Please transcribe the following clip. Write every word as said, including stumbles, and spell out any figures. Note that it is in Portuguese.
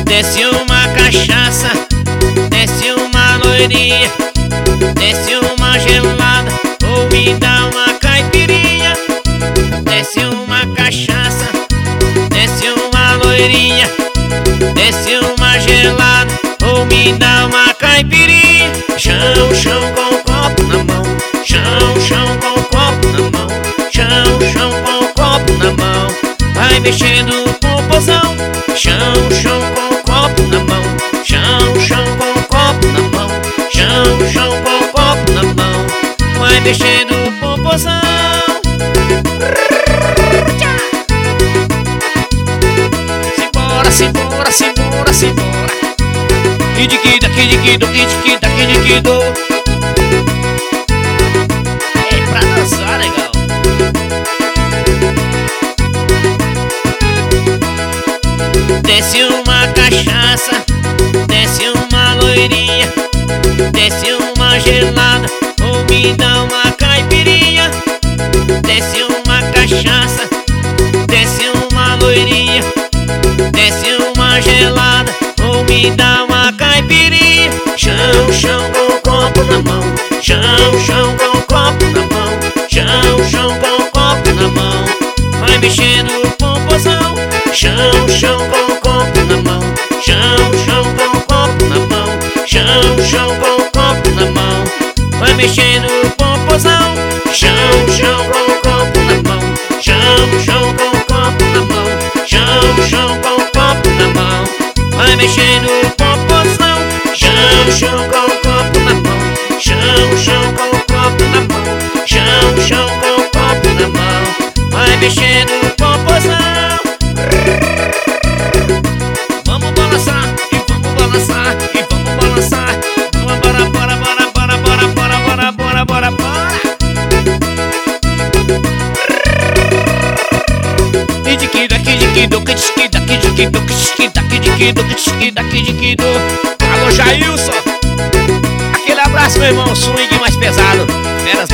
Desce uma cachaça, desce uma loirinha, desce uma gelada, ou me dá uma caipirinha. Desce uma cachaça, desce uma loirinha, desce uma gelada, ou me dá uma caipirinha. Chão, chão com o copo na mão, chão, chão com o copo na mão, chão, chão com o copo na mão, vai mexendo o popozão. Chão, chão com o copo na mão, chão, chão com o copo na mão, chão, chão com o copo na mão, vai mexendo o popozão. Simbora, simbora, simbora, simbora. Kidikido, kidikido, kidikido, kidikido. É pra dançar, legal. Desce uma cachaça, desce uma loirinha, desce uma gelada, ou me dá uma caipirinha. Desce uma cachaça, desce uma loirinha, desce uma gelada, ou me dá uma caipirinha. Chão, chão com o copo na mão, chão, chão com o copo na mão, chão, chão com o copo na mão, vai mexendo o popozão. Chão, chão com o copo na mão, chão, chão com o copo na mão, chão, chão com o copo na mão, vai mexendo o popozão. Chão, chão com o copo na mão, chão, chão com o copo na mão, chão, chão com o copo na mão, vai mexendo o popozão. Chão, chão com o copo na mão, chão, chão com o copo na mão, chão, chão com o copo na mão, vai mexendo o popozão. Vamos balançar e vamos balançar e vamos balançar. Bora, bora, bora, bora, bora, bora, bora, bora, bora, bora. Kidikido, kidikido, kidikido, kidikido, kidikido, kidikido, kidikido, kidikido. Alô, Jailson. Aquele abraço, meu irmão, swing mais pesado. Fera